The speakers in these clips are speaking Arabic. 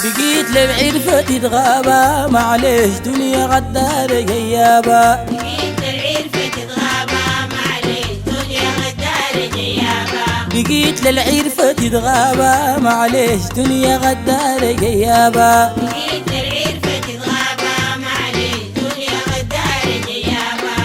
بقيت للعرفة تتغابى معليش دنيا غدارة جيابة. بقيت للعرفة تتغابى معليش دنيا غدارة جيابة. بقيت للعرفة تتغابى معليش دنيا غدارة جيابة. بقيت للعرفة تتغابى معليش دنيا غدارة جيابة.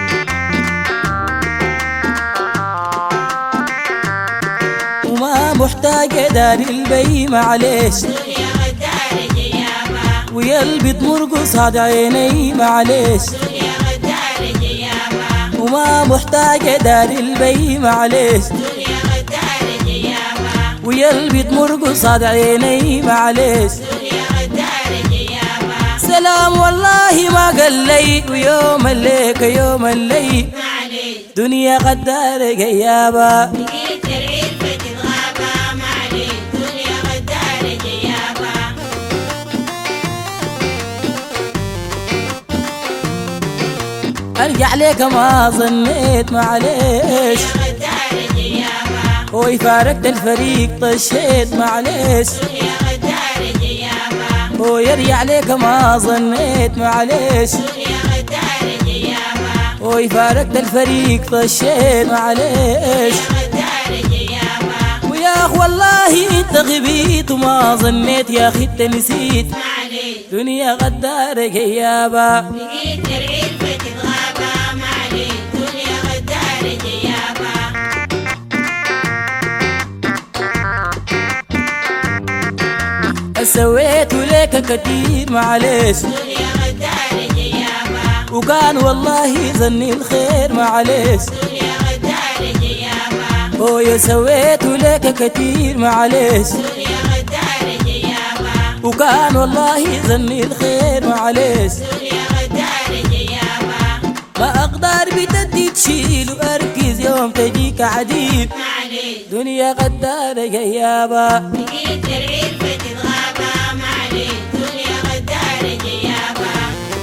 وما محتاجة دار البي معليش دنيا غدارة جيابة. ويلبي تمرقص هاد عيني معليش دنيا غدارة جيابة. وما محتاجة دار البي معليش دنيا غدارة جيابة. ويلبي تمرقص هاد عيني معليش. دنيا غدارة جيابة. سلام والله ما قال لي ويوم الليك يوم اللي معليش دنيا غدارة جيابة. بقيت للعرفة تتغابى معليش دنيا غدارة جيابة. ارجع لك ما ظنيت معليش دنيا غدارة جيابة. ويفارقت الفريق طشيت معليش دنيا غدارة جيابة. ويرجع لك ما ظنيت معليش دنيا غدارة جيابة. ويفارقت الفريق طشيت معليش. دنيا غدارة جيابة. ويا اخ والله انت غبيت وما ظنيت يا اخي انت نسيت معليش دنيا غدارة جيابة. بقيت للعرفة تتغابى معليش دنيا غدارة جيابة. سويت لك كتير معليش دنيا غدارة جيابة. وكان والله ظني الخير معليش. دنيا غدارة جيابة. ويا سويت لك كتير معليش دنيا غدارة جيابة. وكان والله ظني الخير معليش. دنيا غدارة جيابة. ما اقدر بتدي تشيل واركز يوم تجيك عديد معليش دنيا غدارة جيابة. بقيت للعرفة تتغابى معليش دنيا غدارة جيابة.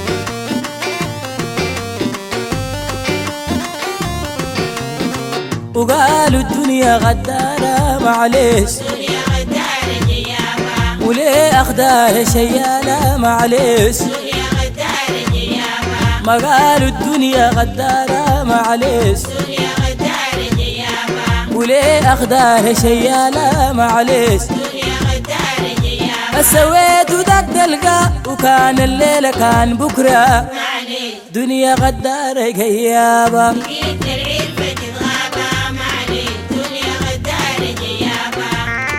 وقالوا الدنيا غدارة معليش دنيا غدارة جيابة. وليه اخدار شيالة معليش. دنيا غدارة جيابة. ما قالوا الدنيا غدارة معليش دنيا غدارة جيابة. وليه اخدار شيالة معليش. دنيا غدارة جيابة. سويت ودك تلقى وكان الليلة كان بكرة معليش دنيا غدارة جيابة. بقيت للعرفة تتغابى معليش دنيا غدارة جيابة.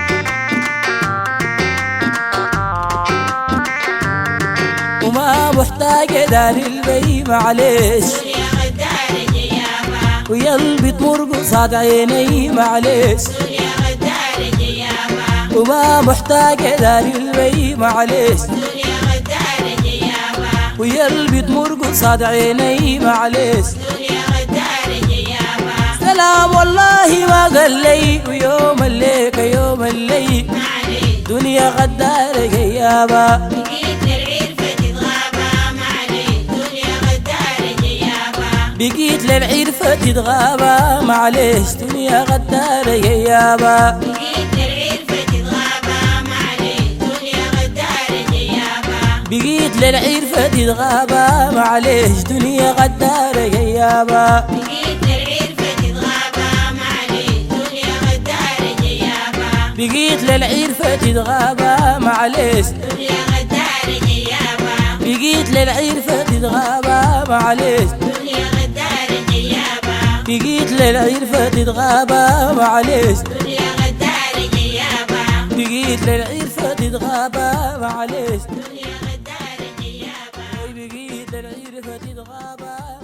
وما محتاجة دار البي معليش دنيا غدارة جيابة. ويلبي تمرقص هاد عيني معليش. دنيا غدارة جيابة. وما محتاجة دار البي معليش دنيا غدارة جيابة. ويلبي تمرقص هاد عيني معليش. دنيا غدارة جيابة. سلام والله ما قال لي ويوم الليك يوم اللي معليش دنيا غدارة جيابة. بقيت للعرفة تتغابى معليش دنيا غدارة جيابة. بقيت للعرفة تتغابى معليش دنيا غدارة جيابة. بقيت للعرفة تتغابى معليش دنيا غدارة جيابة. بقيت للعرفة تتغابى معليش دنيا غدارة جيابة. بقيت للعرفة تتغابى معليش دنيا غدارة جيابة. بقيت للعرفة تتغابى معليش دنيا غدارة جيابة. بقيت للعرفة تتغابى معليش دنيا غدارة جيابة. بقيت للعرفة تتغابى معليش دنيا غدارة جيابة. بقيت للعرفة تتغابى معليش دنيا غدارة جيابة. بقيت للعرفة تتغابى